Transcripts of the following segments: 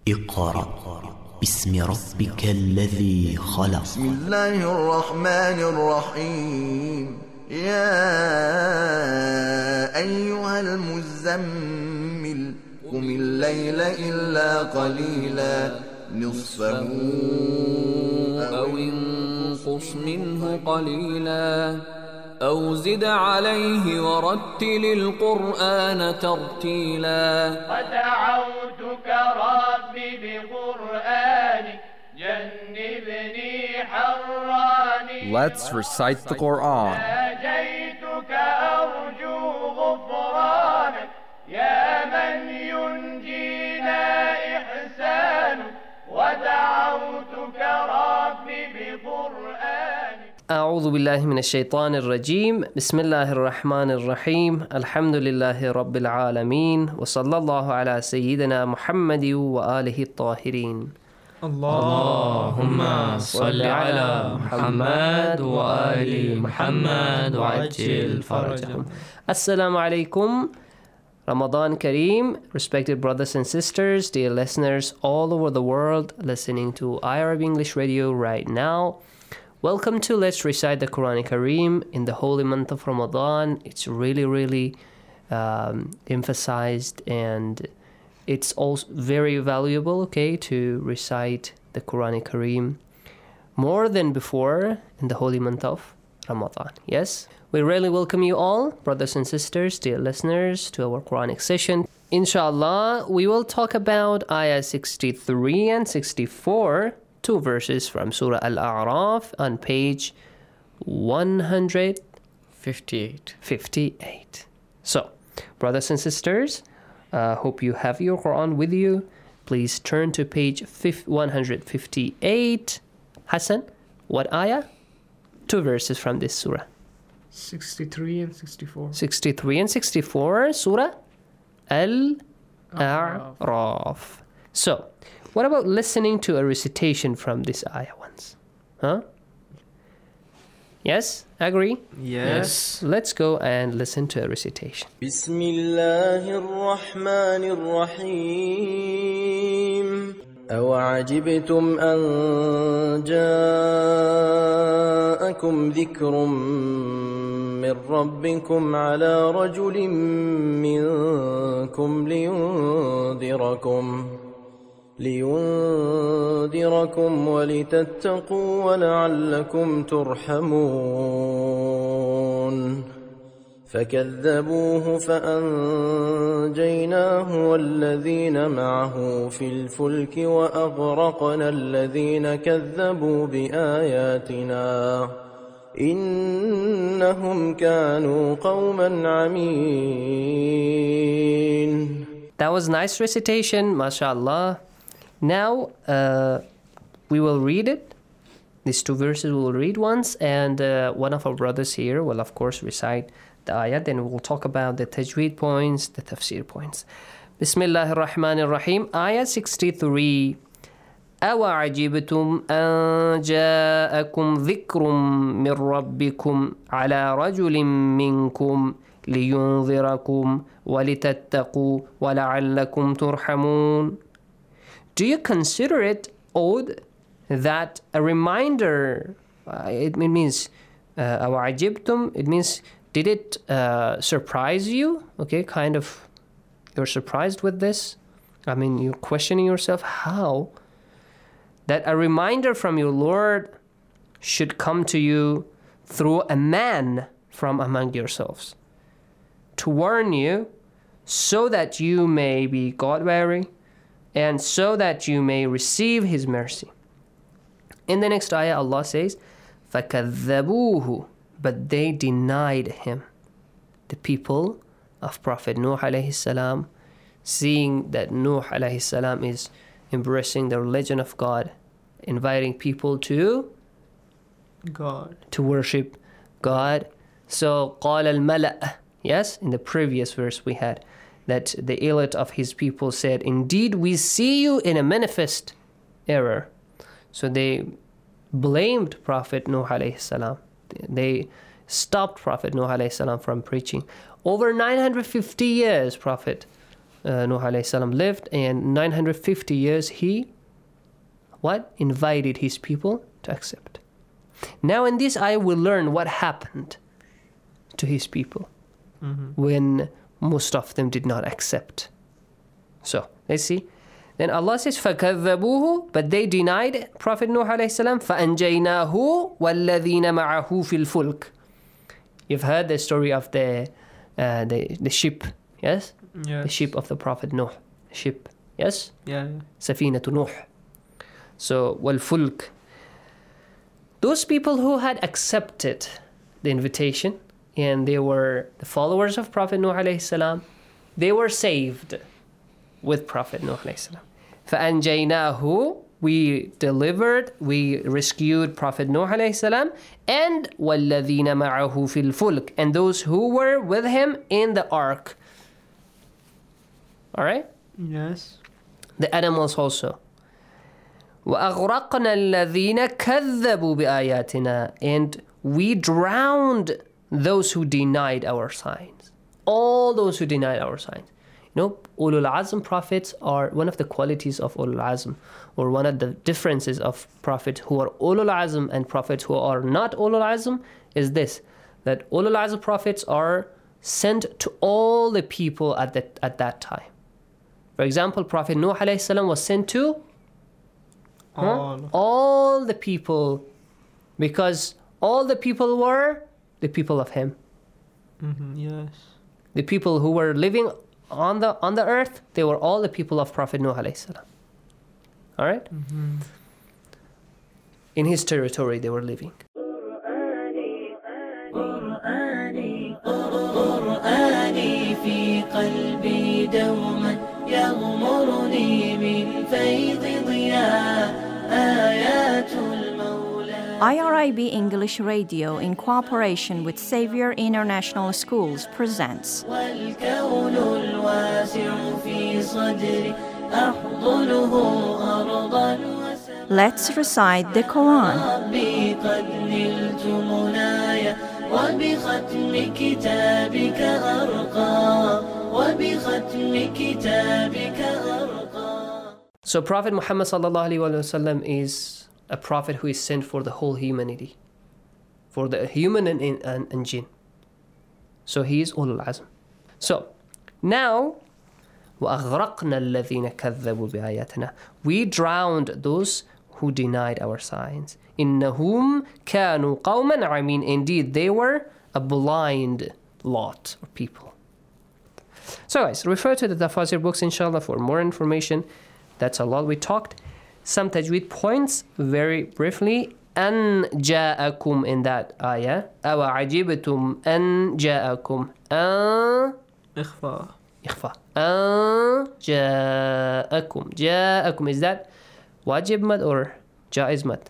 اقرأ باسم ربك الذي خلق. بسم الله الرحمن الرحيم. يا أيها المزمل قم الليل إلا قليلا نصفه أو انقص منه قليلا أو زد عليه ورتل القرآن ترتيلا. ودعوتك ربي بقرآنك جنبني حراني. Let's recite the Quran. ناجيتك أرجو غفرانك يا من ينجينا إحسانك. ودعوتك ربي بقرآنك. أعوذ بالله من الشيطان الرجيم. بسم الله الرحمن الرحيم. الحمد لله رب العالمين وصلى الله على سيدنا محمد وآله الطاهرين. اللهم صل على محمد وآل محمد وعجل فرجهم. Assalamu alaikum. Ramadan Kareem. Respected brothers and sisters, dear listeners all over the world listening to iArab English Radio right now. Welcome to Let's Recite the Quran Kareem in the holy month of Ramadan. It's really emphasized, and it's also very valuable, okay, to recite the Quran Kareem more than before in the holy month of Ramadan. Yes, we really welcome you all, brothers and sisters, dear listeners, to our Quranic session. Inshallah, we will talk about ayah 63 and 64, two verses from Surah Al-A'raf on page 158. So, brothers and sisters, hope you have your Quran with you. Please turn to page 158. Hassan, what ayah? Two verses from this surah. 63 and 64. 63 and 64, Surah Al-A'raf. So, what about listening to a recitation from this ayah once? Huh? Yes? Agree? Yes. Let's go and listen to a recitation. بسم الله الرحمن الرحيم. أوعجبتم أن جاءكم ذكر من ربكم على رجل منكم لينذركم ولتتقوا ولعلكم ترحمون. فكذبوه فأنجيناه والذين معه في الفلك وأغرقنا الذين كذبوا بآياتنا إنهم كانوا قوما عمين. That was nice recitation, mashallah. Now, we will read it. These two verses we will read once, and one of our brothers here will, of course, recite the ayah. Then we will talk about the tajweed points, the tafsir points. Bismillahir Rahmanir Rahim. Ayah 63. أَوَعَجِبْتُمْ أَنْ جَاءَكُمْ ذِكْرٌ مِّن رَبِّكُمْ عَلَى رَجُلٍ مِّنْكُمْ لِيُنذِرَكُمْ وَلِتَتَّقُوا وَلَعَلَّكُمْ تُرْحَمُونَ. Do you consider it odd that a reminder, it means أَوَعَجِبْتُمْ, it means did it surprise you? Okay, kind of, you're surprised with this? I mean, you're questioning yourself, how? That a reminder from your Lord should come to you through a man from among yourselves to warn you so that you may be God-weary and so that you may receive His mercy. In the next ayah, Allah says, فَكَذَّبُوهُ, but they denied Him. The people of Prophet Nuh alayhi salam, seeing that Nuh alayhi salam is embracing the religion of God, inviting people to God, to worship God. So قال الملأ, yes, in the previous verse we had that the elite of his people said, indeed we see you in a manifest error. So they blamed Prophet Nuh alayhi salam. They stopped Prophet Nuh alayhi salam from preaching. Over 950 years Prophet Nuh alayhi salam lived, and 950 years he invited his people to accept. Now in this ayah we'll learn what happened to his people when most of them did not accept. So let's see. Then Allah says فَكَذَّبُوهُ, but they denied Prophet Nuh alayhi salam. فَأَنْجَيْنَاهُ وَالَّذِينَ مَعَهُ فِي الْفُلْكِ. You've heard the story of the ship, yes? Yes. The ship of the Prophet Nuh. Ship, yes? Yeah. Safinatu Nuh. So, wal-fulk. Those people who had accepted the invitation, and they were the followers of Prophet Nuh alayhi salam, they were saved with Prophet Nuh alayhi salam. فَأَنْجَيْنَاهُ, we delivered, we rescued Prophet Nuh alayhi salam, and وَالَّذِينَ مَعَهُ فِي الْفُلْكِ, and those who were with him in the ark. Alright? Yes. The animals also. وَأَغْرَقْنَا الَّذِينَ كَذَّبُوا بِآيَاتِنَا, and we drowned those who denied our signs. All those who denied our signs. You know, Ulul Azm prophets are one of the qualities of Ulul Azm, or one of the differences of prophets who are Ulul Azm and prophets who are not Ulul Azm is this, that Ulul Azm prophets are sent to all the people at that time. For example, Prophet Nuh alayhi salam was sent to all the people, because all the people were the people of him. Yes. The people who were living on the earth, they were all the people of Prophet Nuh alayhi salam. All right? In his territory they were living. IRIB English Radio, in cooperation with Xavier International Schools, presents Let's Recite the Quran. So Prophet Muhammad sallallahu alaihi wasallam is a prophet who is sent for the whole humanity, for the human and jinn. So he is Ulul Azm. So now, وَأَغْرَقْنَا الَّذِينَ كَذَّبُوا بِآيَاتِنَا, we drowned those who denied our signs. إِنَّهُمْ كَانُوا قَوْمًا عَمِينَ, indeed they were a blind lot of people. So guys, refer to the Tafasir books inshallah for more information. That's a lot we talked. Some tajweed points very briefly. أَنْ جَاءَكُمْ in that ayah. أَوَعَجِبْتُمْ أَنْ جَاءَكُمْ إخفاء. أَنْ جَاءَكُمْ. جَاءَكُمْ, is that wajib mad or jaiz mad?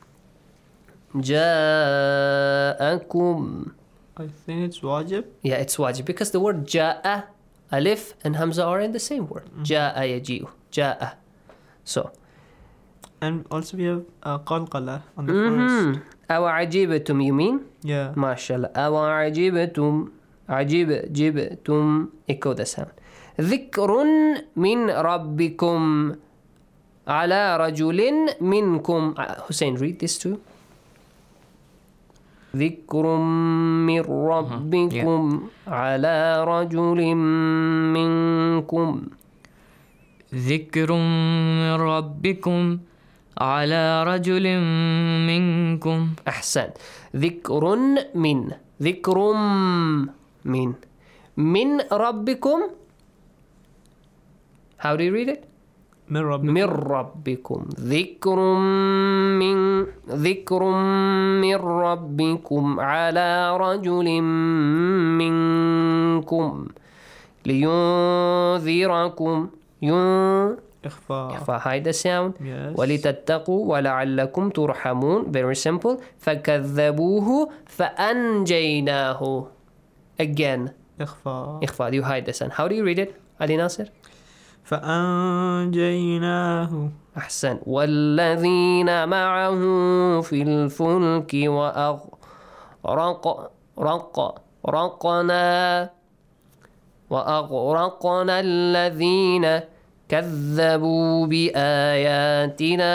جَاءَكُمْ. I think it's wajib. Yeah, it's wajib because the word ja'a, alif and hamza are in the same word. Ja'a yaji'u. Ja'a. So. And also we have qalqala on the first. أَوَعَجِبْتُمْ, you mean? Yeah. MashaAllah. أَوَعَجِبْتُمْ. جِبْتُمْ. Echo the sound. ذِكْرٌ مِّن رَبِّكُمْ عَلَى رَجُلٍ مِّنْكُمْ. Hussein, read this too. ذِكْرٌ مِّن رَبِّكُمْ عَلَى رَجُلٍ مِّنْكُمْ. ذِكْرٌ مِّن رَبِّكُمْ على رجل منكم. أحسن. ذكر من ربكم. How do you read it? من ربكم. ذكر من ربكم على رجل منكم لينذركم. إخفاء, hide the sound. Yes. وَلِتَتَّقُوا وَلَعَلَّكُمْ تُرْحَمُونَ. Very simple. فَكَذَّبُوهُ فَأَنْجَيْنَاهُ. Again. إخفاء. You hide the sound. How do you read it, Ali Nasir? فَأَنْجَيْنَاهُ. أحسن. وَالَّذِينَ مَعَهُ فِي الْفُلْكِ وَأَغْرَقْنَا وأغرقنا الذين كذبوا بآياتنا.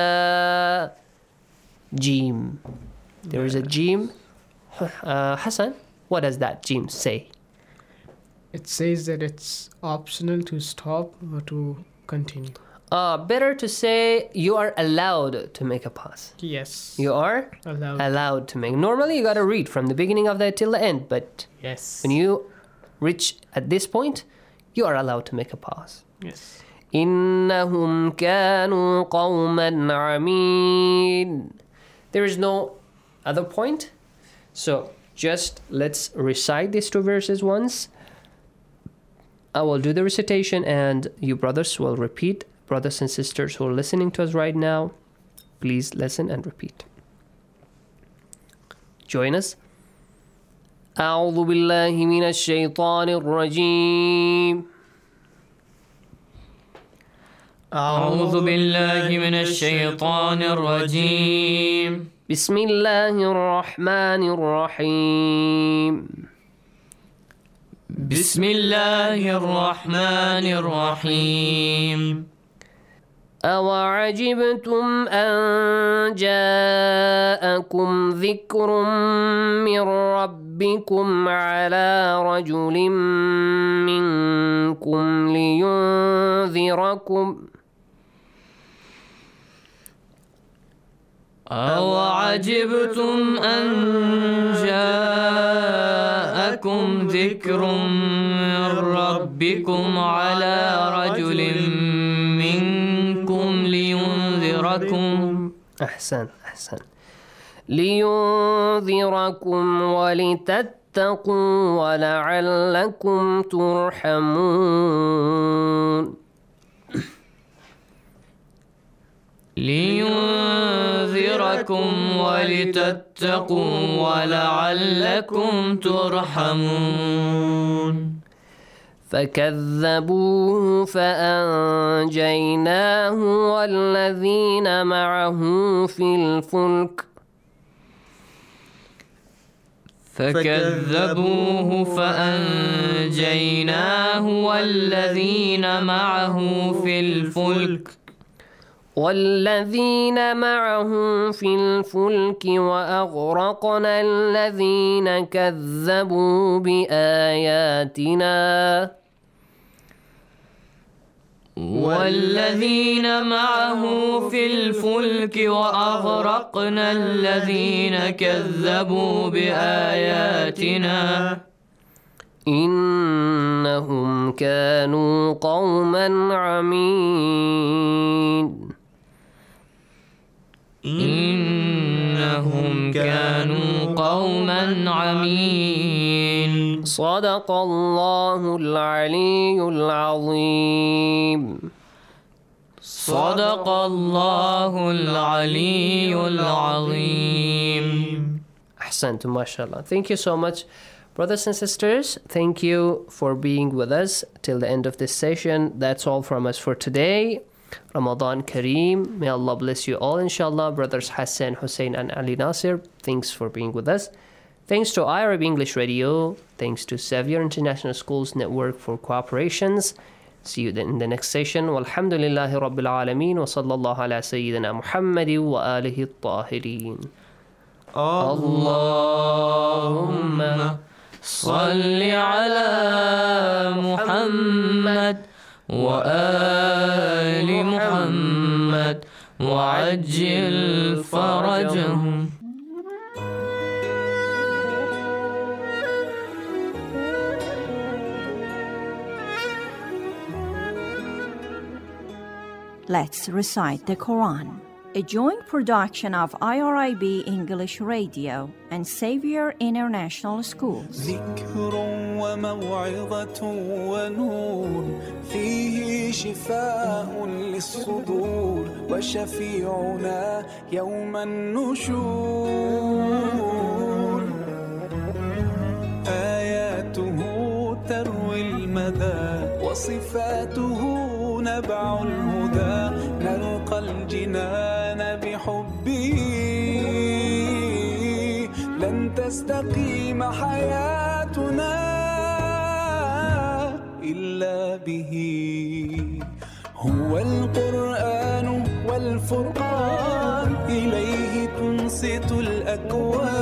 Jim. There is a Jim. Hassan, what does that Jim say? It says that it's optional to stop or to continue. Better to say you are allowed to make a pause. Yes. You are allowed to make. Normally you got to read from the beginning of that till the end, but yes, when you reach at this point, you are allowed to make a pause. Yes. إنهم كانوا قوما عمين. There is no other point. So just let's recite these two verses once. I will do the recitation and you brothers will repeat. Brothers and sisters who are listening to us right now, please listen and repeat. Join us. أعوذ بالله من الشيطان الرجيم. أعوذ بالله من الشيطان الرجيم. بسم الله الرحمن الرحيم. بسم الله الرحمن الرحيم. أوعجبتم أن جاءكم ذكر من ربكم على رجل منكم لينذركم أوعجبتم أن جاءكم ذكر من ربكم على رجل منكم لينذركم. أحسن. لينذركم ولتتقوا ولعلكم ترحمون. لينذركم ولتتقوا ولعلكم ترحمون. فكذبوه فأنجيناه والذين معه في الفلك. فكذبوه فأنجيناه والذين معه في الفلك. وأغرقنا الذين كذبوا بآياتنا. والذين معه في الفلك وأغرقنا الذين كذبوا بآياتنا. إنهم كانوا قوما عمين. إنهم كانوا قوما عمين. صدق الله العلي العظيم. صدق الله العلي العظيم. أحسنتم ما شاء الله. Thank you so much. Brothers and sisters, thank you for being with us till the end of this session. That's all from us for today. Ramadan Kareem. May Allah bless you all, inshallah. Brothers Hassan, Hussein, and Ali Nasir, thanks for being with us. Thanks to iArab English Radio. Thanks to Xavier International Schools Network for cooperations. See you in the next session. Walhamdulillahi Rabbil Alameen. Wa sallallahu ala Sayyidina Muhammadin wa alihi at-tahirin. Allahumma salli ala Muhammad wa ali Muhammad wa ajil farajahum. Let's recite the Quran. A joint production of IRIB English Radio and Xavier International Schools. ذكر وموعظة ونور فيه شفاء للصدور وشفيعنا يوم النشور آياته تروي المدى وصفاته نبع الهدى نلقى الجنان بحبه لن تستقيم حياتنا إلا به. هو القرآن والفرقان إليه تنصت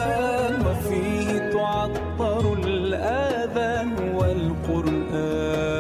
الأكوان وفيه تعطر الآذان والقرآن